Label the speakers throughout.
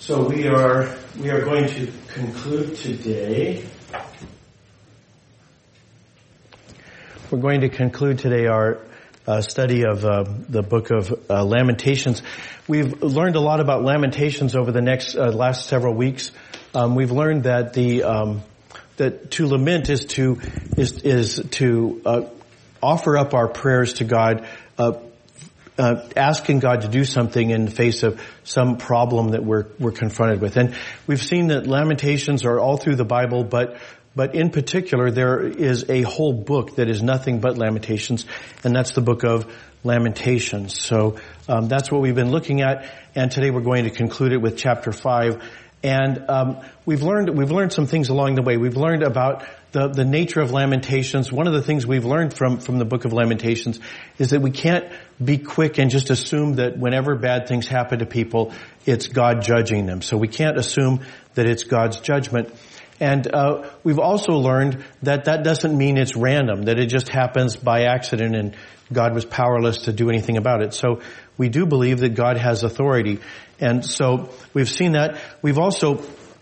Speaker 1: So we are going to conclude today. We're going to conclude today our study of the book of Lamentations. We've learned a lot about Lamentations over the last several weeks. We've learned that that to lament is to offer up our prayers to God, asking God to do something in the face of some problem that we're confronted with. And we've seen that Lamentations are all through the Bible, but in particular there is a whole book that is nothing but Lamentations, and that's the book of Lamentations. So that's what we've been looking at, and today we're going to conclude it with chapter 5. And we've learned some things along the way. We've learned about the nature of Lamentations. One of the things we've learned from the book of Lamentations is that we can't be quick and just assume that whenever bad things happen to people, it's God judging them. So we can't assume that it's God's judgment. And we've also learned that doesn't mean it's random, that it just happens by accident and God was powerless to do anything about it. So we do believe that God has authority. And so we've seen that. We've also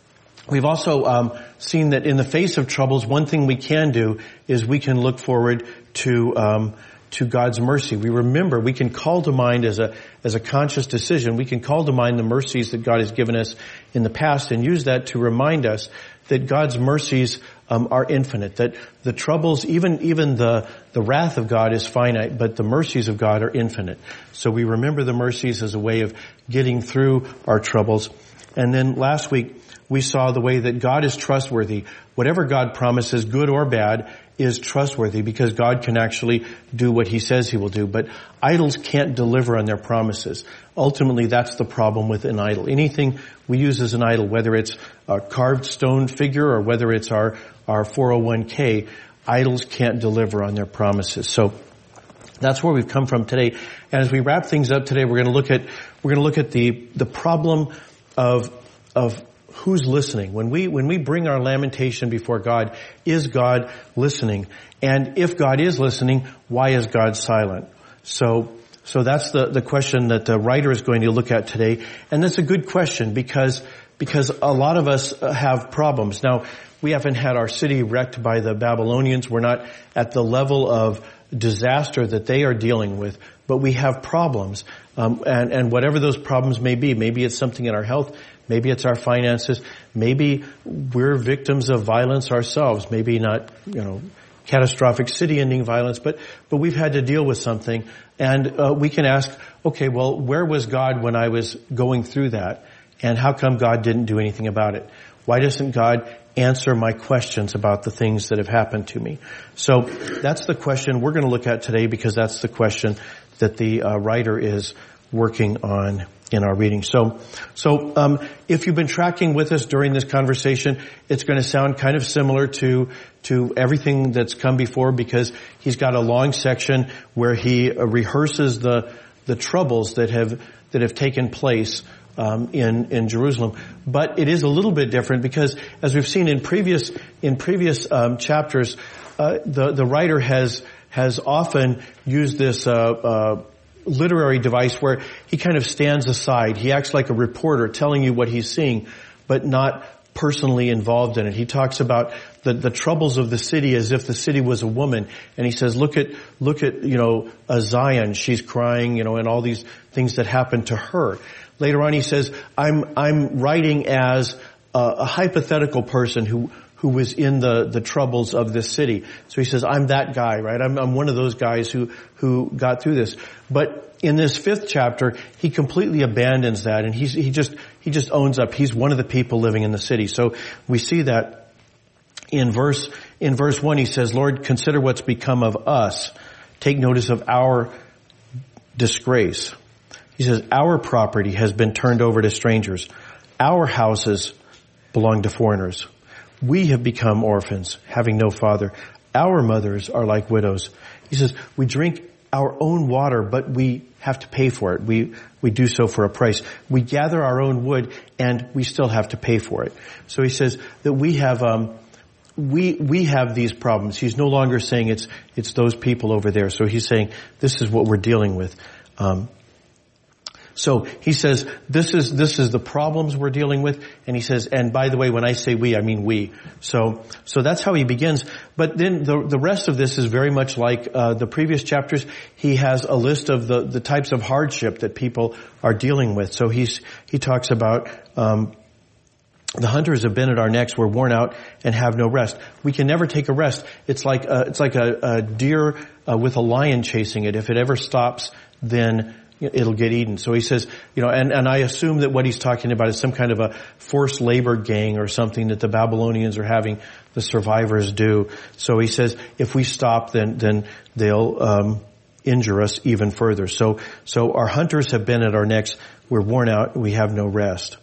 Speaker 1: seen that in the face of troubles, one thing we can do is we can look forward to God's mercy. We can call to mind as a conscious decision, we can call to mind the mercies that God has given us in the past and use that to remind us that God's mercies are infinite, that the troubles, even the wrath of God is finite, but the mercies of God are infinite. So we remember the mercies as a way of getting through our troubles. And then last week, we saw the way that God is trustworthy. Whatever God promises, good or bad, is trustworthy because God can actually do what He says He will do. But idols can't deliver on their promises. Ultimately, that's the problem with an idol. Anything we use as an idol, whether it's a carved stone figure or whether it's our 401k, idols can't deliver on their promises. So that's where we've come from today. And as we wrap things up today, we're going to look at the problem of who's listening. When we bring our lamentation before God, is God listening? And if God is listening, why is God silent? So that's the question that the writer is going to look at today. And that's a good question because a lot of us have problems. Now, we haven't had our city wrecked by the Babylonians. We're not at the level of disaster that they are dealing with, but we have problems. And whatever those problems may be, maybe it's something in our health, maybe it's our finances, maybe we're victims of violence ourselves, maybe not, catastrophic city-ending violence, but we've had to deal with something. And we can ask, okay, well, where was God when I was going through that? And how come God didn't do anything about it? Why doesn't God answer my questions about the things that have happened to me? So that's the question we're going to look at today because that's the question that the writer is working on in our reading. So if you've been tracking with us during this conversation, it's going to sound kind of similar to everything that's come before because he's got a long section where he rehearses the troubles that have taken place in Jerusalem. But it is a little bit different because as we've seen in previous chapters, the writer has often used this literary device where he kind of stands aside. He acts like a reporter telling you what he's seeing, but not personally involved in it. He talks about the troubles of the city as if the city was a woman, and he says, look at a Zion, she's crying, and all these things that happened to her. Later on he says, I'm writing as a hypothetical person who was in the troubles of this city. So he says, I'm that guy, right? I'm one of those guys who got through this. But in this 5th chapter, he completely abandons that, and he just owns up. He's one of the people living in the city. So we see that in verse 1, he says, Lord, consider what's become of us. Take notice of our disgrace. He says, our property has been turned over to strangers. Our houses belong to foreigners. We have become orphans, having no father. Our mothers are like widows. He says, we drink our own water, but we have to pay for it. We do so for a price. We gather our own wood, and we still have to pay for it. So he says that we have these problems. He's no longer saying it's those people over there. So he's saying this is what we're dealing with. So he says, this is the problems we're dealing with. And he says, and by the way, when I say we, I mean we. So that's how he begins. But then the rest of this is very much like, the previous chapters. He has a list of the types of hardship that people are dealing with. So he talks about, the hunters have been at our necks. We're worn out and have no rest. We can never take a rest. It's like a deer, with a lion chasing it. If it ever stops, then it'll get eaten. So he says, and I assume that what he's talking about is some kind of a forced labor gang or something that the Babylonians are having the survivors do. So he says, if we stop, then they'll, injure us even further. So our hunters have been at our necks. We're worn out. We have no rest.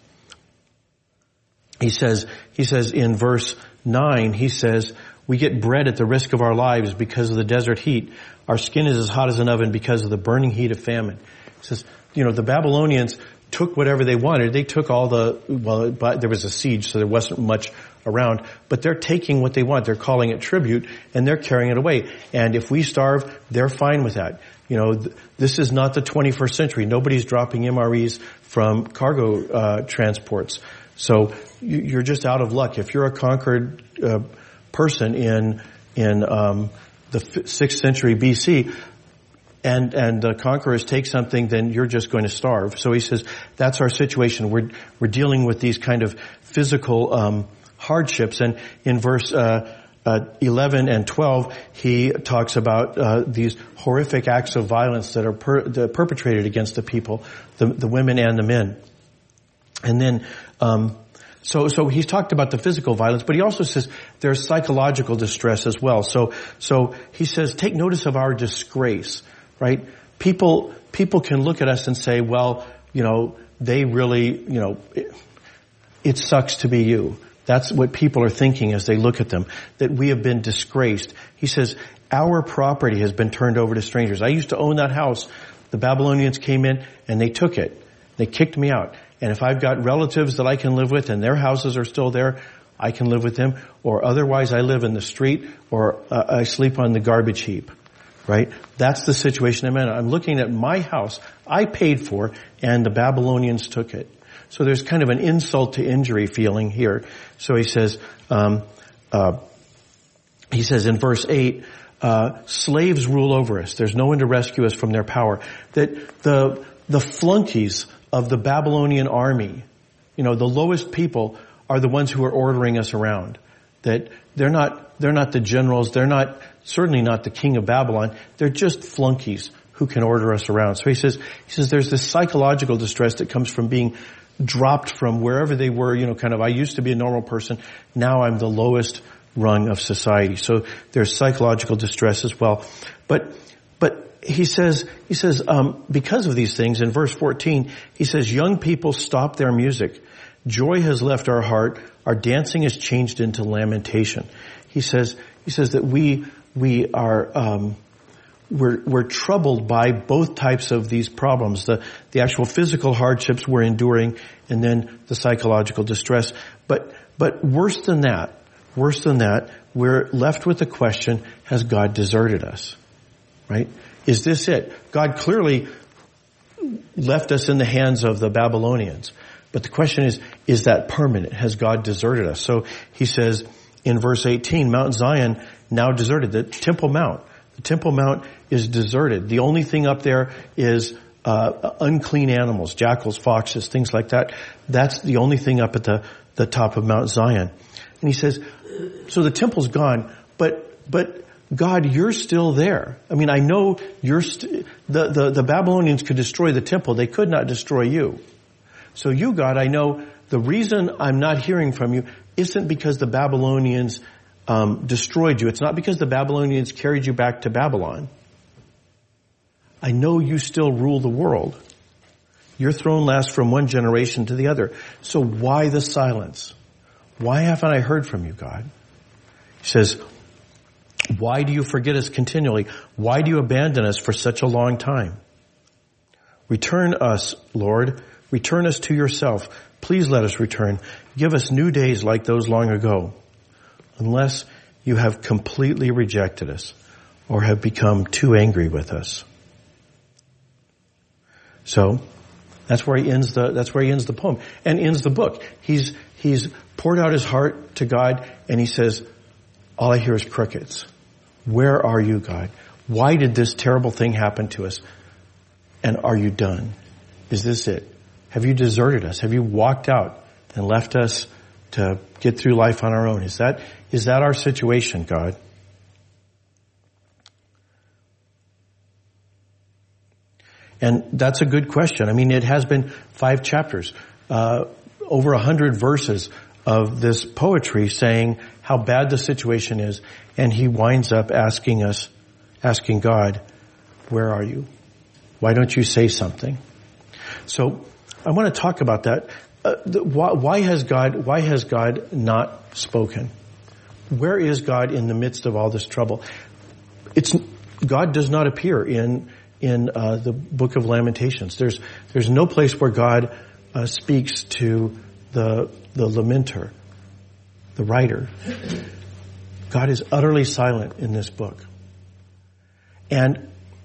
Speaker 1: He says in verse 9, he says, we get bread at the risk of our lives because of the desert heat. Our skin is as hot as an oven because of the burning heat of famine. He says, the Babylonians took whatever they wanted. They took but there was a siege, so there wasn't much around. But they're taking what they want. They're calling it tribute, and they're carrying it away. And if we starve, they're fine with that. This is not the 21st century. Nobody's dropping MREs from cargo transports. So you're just out of luck. If you're a conquered person in the 6th century BC, and the conquerors take something, then you're just going to starve. So he says that's our situation. We're dealing with these kind of physical hardships. And in verse 11 and 12, he talks about these horrific acts of violence that are perpetrated against the people, the women and the men. And then, so he's talked about the physical violence, but he also says there's psychological distress as well. So he says, take notice of our disgrace, right? People can look at us and say, well, they really, it sucks to be you. That's what people are thinking as they look at them, that we have been disgraced. He says, our property has been turned over to strangers. I used to own that house. The Babylonians came in and they took it. They kicked me out. And if I've got relatives that I can live with and their houses are still there, I can live with them. Or otherwise I live in the street or I sleep on the garbage heap. Right? That's the situation I'm in. I'm looking at my house I paid for and the Babylonians took it. So there's kind of an insult to injury feeling here. So he says in verse 8, slaves rule over us. There's no one to rescue us from their power. That the flunkies of the Babylonian army, the lowest people are the ones who are ordering us around. That they're not the generals, they're certainly not the king of Babylon, they're just flunkies who can order us around. So he says there's this psychological distress that comes from being dropped from wherever they were, I used to be a normal person, now I'm the lowest rung of society. So there's psychological distress as well. But he says, because of these things, in verse 14, he says, young people stop their music. Joy has left our heart. Our dancing has changed into lamentation. He says that we are, we're troubled by both types of these problems. The actual physical hardships we're enduring and then the psychological distress. But worse than that, we're left with the question, has God deserted us? Right? Is this it? God clearly left us in the hands of the Babylonians. But the question is that permanent? Has God deserted us? So he says in verse 18, Mount Zion now deserted. The Temple Mount is deserted. The only thing up there is unclean animals, jackals, foxes, things like that. That's the only thing up at the top of Mount Zion. And he says, so the temple's gone, but God, you're still there. I mean, I know the Babylonians could destroy the temple. They could not destroy you. So you, God, I know the reason I'm not hearing from you isn't because the Babylonians destroyed you. It's not because the Babylonians carried you back to Babylon. I know you still rule the world. Your throne lasts from one generation to the other. So why the silence? Why haven't I heard from you, God? He says, why do you forget us continually? Why do you abandon us for such a long time? Return us, Lord. Return us to yourself. Please let us return. Give us new days like those long ago. Unless you have completely rejected us or have become too angry with us. So, That's where he ends the poem and ends the book. He's poured out his heart to God, and he says, all I hear is crickets. Where are you, God? Why did this terrible thing happen to us? And are you done? Is this it? Have you deserted us? Have you walked out and left us to get through life on our own? Is that our situation, God? And that's a good question. I mean, it has been 5 chapters, over 100 verses of this poetry saying how bad the situation is. And he winds up asking God, where are you? Why don't you say something? So I want to talk about that. Why has God not spoken? Where is God in the midst of all this trouble? God does not appear in the book of Lamentations. There's no place where God speaks to the lamenter, the writer. God is utterly silent in this book. And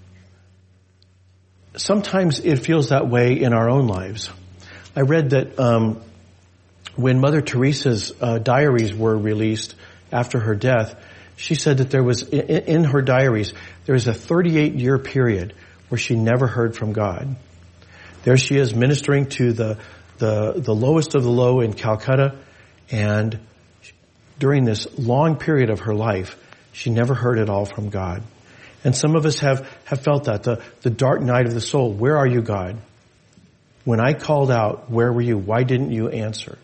Speaker 1: sometimes it feels that way in our own lives. I read that when Mother Teresa's diaries were released after her death, she said that there was, in her diaries, there was a 38-year period where she never heard from God. There she is ministering to the lowest of the low in Calcutta, and during this long period of her life, she never heard at all from God. And some of us have felt that, the dark night of the soul. Where are you, God? When I called out, where were you? Why didn't you answer?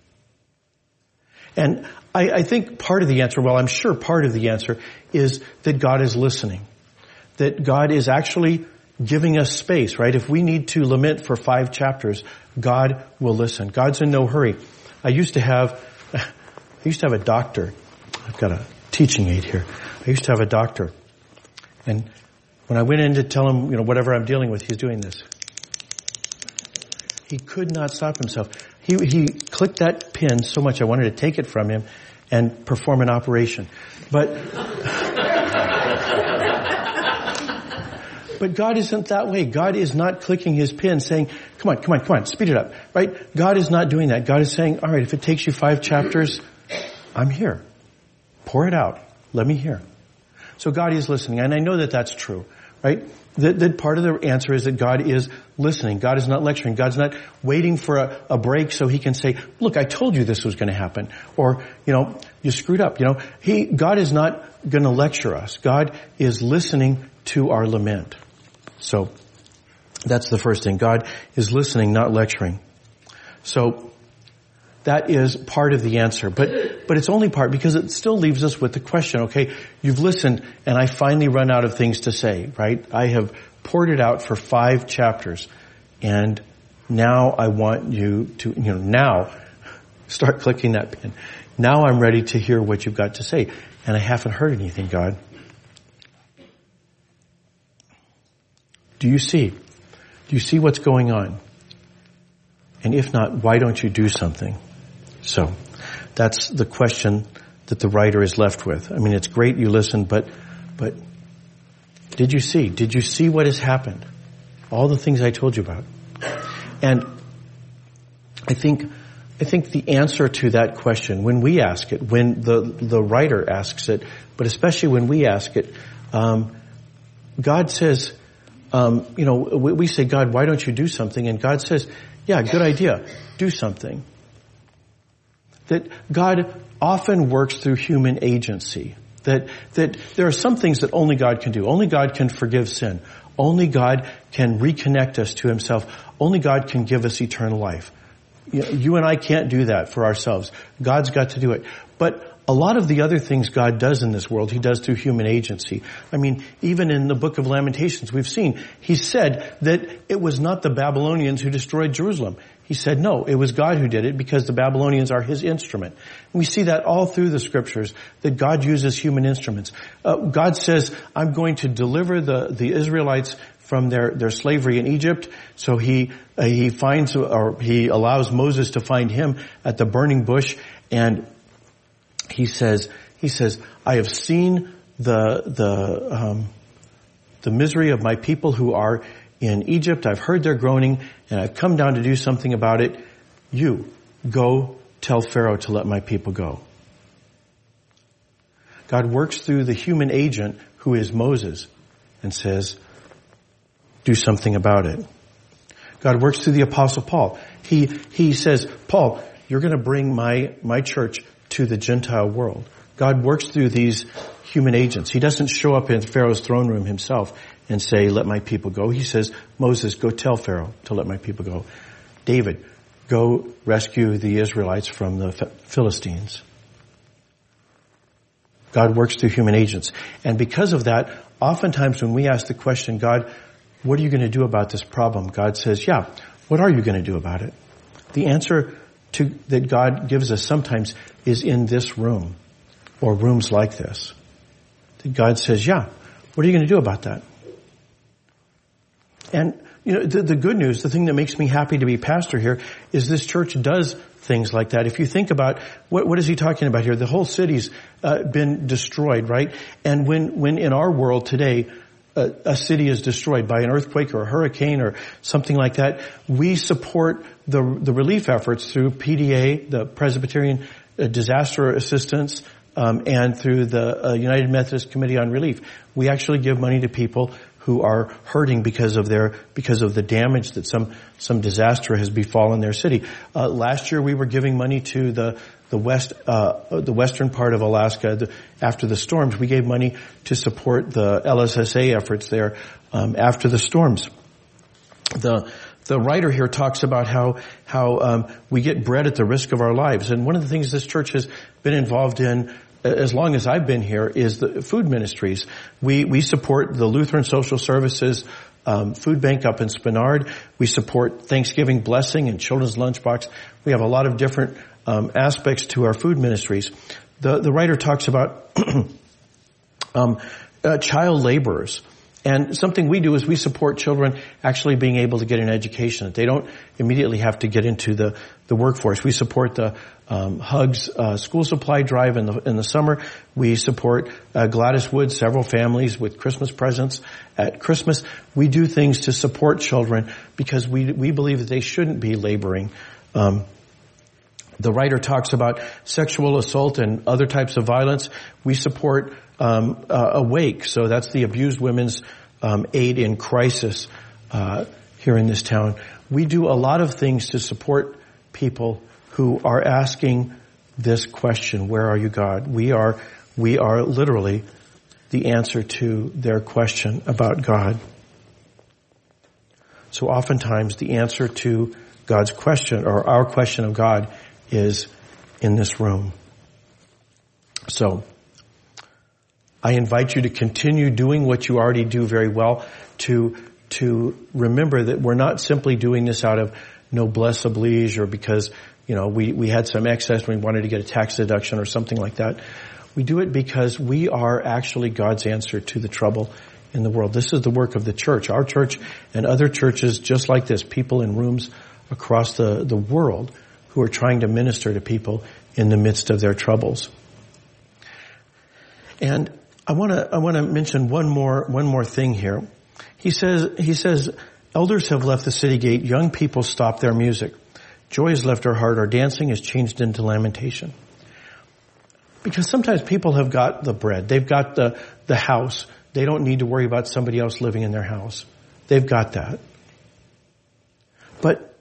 Speaker 1: And I think part of the answer, well, I'm sure part of the answer is that God is listening. That God is actually giving us space, right? If we need to lament for 5 chapters, God will listen. God's in no hurry. I used to have a doctor. I've got a teaching aid here. I used to have a doctor. And when I went in to tell him, whatever I'm dealing with, he's doing this. He could not stop himself. He clicked that pin so much I wanted to take it from him and perform an operation. But God isn't that way. God is not clicking his pin saying, come on, speed it up, right? God is not doing that. God is saying, all right, if it takes you 5 chapters, I'm here. Pour it out. Let me hear. So God is listening. And I know that that's true, right? That part of the answer is that God is listening. God is not lecturing. God's not waiting for a break so he can say, look, I told you this was going to happen. Or, you screwed up. God is not going to lecture us. God is listening to our lament. So that's the first thing. God is listening, not lecturing. So that is part of the answer. But it's only part because it still leaves us with the question, okay, you've listened and I finally run out of things to say, right? I have poured it out for 5 chapters and now I want you to, now start clicking that pin. Now I'm ready to hear what you've got to say. And I haven't heard anything, God. Do you see? Do you see what's going on? And if not, why don't you do something? So that's the question that the writer is left with. I mean, it's great you listened, but did you see? Did you see what has happened? All the things I told you about. And I think the answer to that question, when we ask it, when the writer asks it, but especially when we ask it, God says, we say, God, why don't you do something? And God says, yeah, good idea. Do something. That God often works through human agency. That there are some things that only God can do. Only God can forgive sin. Only God can reconnect us to himself. Only God can give us eternal life. You and I can't do that for ourselves. God's got to do it. But a lot of the other things God does in this world, he does through human agency. I mean, even in the book of Lamentations, we've seen, he said that it was not the Babylonians who destroyed Jerusalem. He said, no, it was God who did it because the Babylonians are his instrument. And we see that all through the scriptures, that God uses human instruments. God says, I'm going to deliver the Israelites from their slavery in Egypt. So he allows Moses to find him at the burning bush, and he says, I have seen the misery of my people who are in Egypt. I've heard their groaning, and I've come down to do something about it. You, go tell Pharaoh to let my people go. God works through the human agent, who is Moses, and says, do something about it. God works through the Apostle Paul. He says, Paul, you're going to bring my church to the Gentile world. God works through these human agents. He doesn't show up in Pharaoh's throne room himself and say, let my people go. He says, Moses, go tell Pharaoh to let my people go. David, go rescue the Israelites from the Philistines. God works through human agents. And because of that, oftentimes when we ask the question, God, what are you going to do about this problem? God says, yeah, what are you going to do about it? The answer that God gives us sometimes is in this room or rooms like this. That God says, yeah, what are you going to do about that? And, the good news, the thing that makes me happy to be pastor here is this church does things like that. If you think about, what is he talking about here? The whole city's been destroyed, right? And when in our world today, a city is destroyed by an earthquake or a hurricane or something like that, we support the relief efforts through PDA, the Presbyterian Disaster Assistance, and through the United Methodist Committee on Relief. We actually give money to people who are hurting because of the damage that some disaster has befallen their city. Last year we were giving money to the western part of Alaska after the storms. We gave money to support the LSSA efforts there after the storms. The writer here talks about how we get bread at the risk of our lives, and one of the things this church has been involved in as long as I've been here is the food ministries. We support the Lutheran Social Services food bank up in Spenard. We support Thanksgiving Blessing and Children's Lunchbox. We have a lot of different aspects to our food ministries. The writer talks about child laborers. And something we do is we support children actually being able to get an education, that they don't immediately have to get into the workforce. We support the Hugs school supply drive in the summer. We support Gladys Woods, several families with Christmas presents at Christmas. We do things to support children because we believe that they shouldn't be laboring. The writer talks about sexual assault and other types of violence. We support Awake, so that's the Abused Women's Aid in Crisis here in this town. We do a lot of things to support people who are asking this question, where are you, God? We are literally the answer to their question about God. So oftentimes the answer to God's question, or our question of God, is in this room. So I invite you to continue doing what you already do very well, to remember that we're not simply doing this out of noblesse oblige or because, we had some excess and we wanted to get a tax deduction or something like that. We do it because we are actually God's answer to the trouble in the world. This is the work of the church. Our church and other churches just like this, people in rooms across the world who are trying to minister to people in the midst of their troubles. And I want to mention one more thing here. He says, elders have left the city gate. Young people stop their music. Joy has left our heart. Our dancing has changed into lamentation. Because sometimes people have got the bread. They've got the house. They don't need to worry about somebody else living in their house. They've got that. But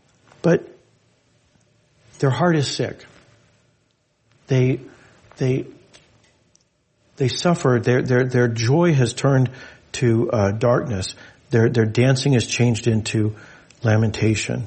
Speaker 1: their heart is sick. They suffer. Their joy has turned to darkness. Their dancing has changed into lamentation.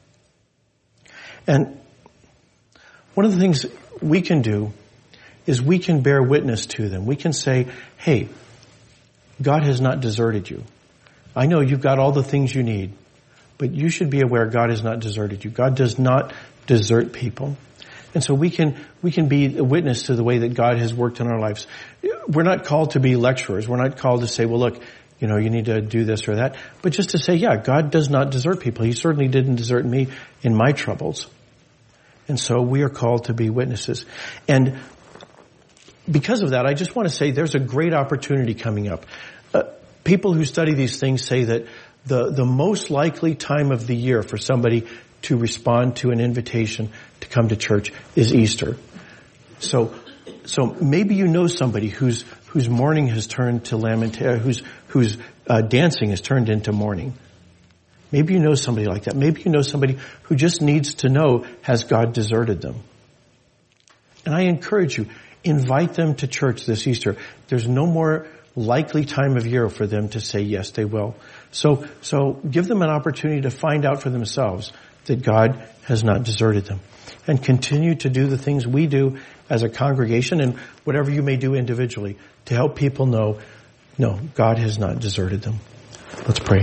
Speaker 1: And one of the things we can do is we can bear witness to them. We can say, hey, God has not deserted you. I know you've got all the things you need, but you should be aware God has not deserted you. God does not desert people. And so we can be a witness to the way that God has worked in our lives. We're not called to be lecturers. We're not called to say, well, look, you need to do this or that. But just to say, yeah, God does not desert people. He certainly didn't desert me in my troubles. And so we are called to be witnesses. And because of that, I just want to say there's a great opportunity coming up. People who study these things say that the most likely time of the year for somebody to respond to an invitation to come to church is Easter. So maybe you know somebody whose mourning has turned to lamentation, whose dancing has turned into mourning. Maybe you know somebody like that. Maybe you know somebody who just needs to know, has God deserted them? And I encourage you, invite them to church this Easter. There's no more likely time of year for them to say yes, they will. So give them an opportunity to find out for themselves that God has not deserted them. And continue to do the things we do as a congregation and whatever you may do individually to help people know, no, God has not deserted them. Let's pray.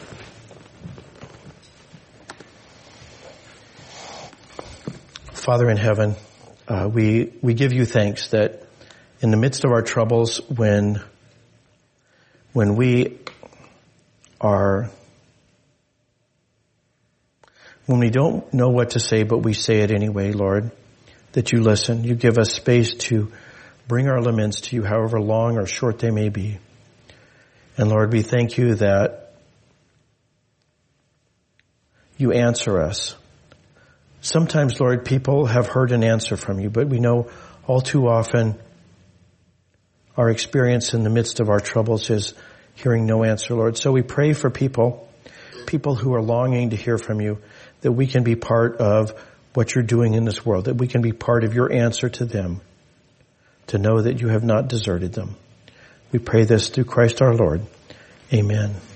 Speaker 1: Father in heaven, we give you thanks that in the midst of our troubles, when we don't know what to say, but we say it anyway, Lord, that you listen. You give us space to bring our laments to you, however long or short they may be. And Lord, we thank you that you answer us. Sometimes, Lord, people have heard an answer from you, but we know all too often our experience in the midst of our troubles is hearing no answer, Lord. So we pray for people who are longing to hear from you, that we can be part of what you're doing in this world, that we can be part of your answer to them, to know that you have not deserted them. We pray this through Christ our Lord. Amen.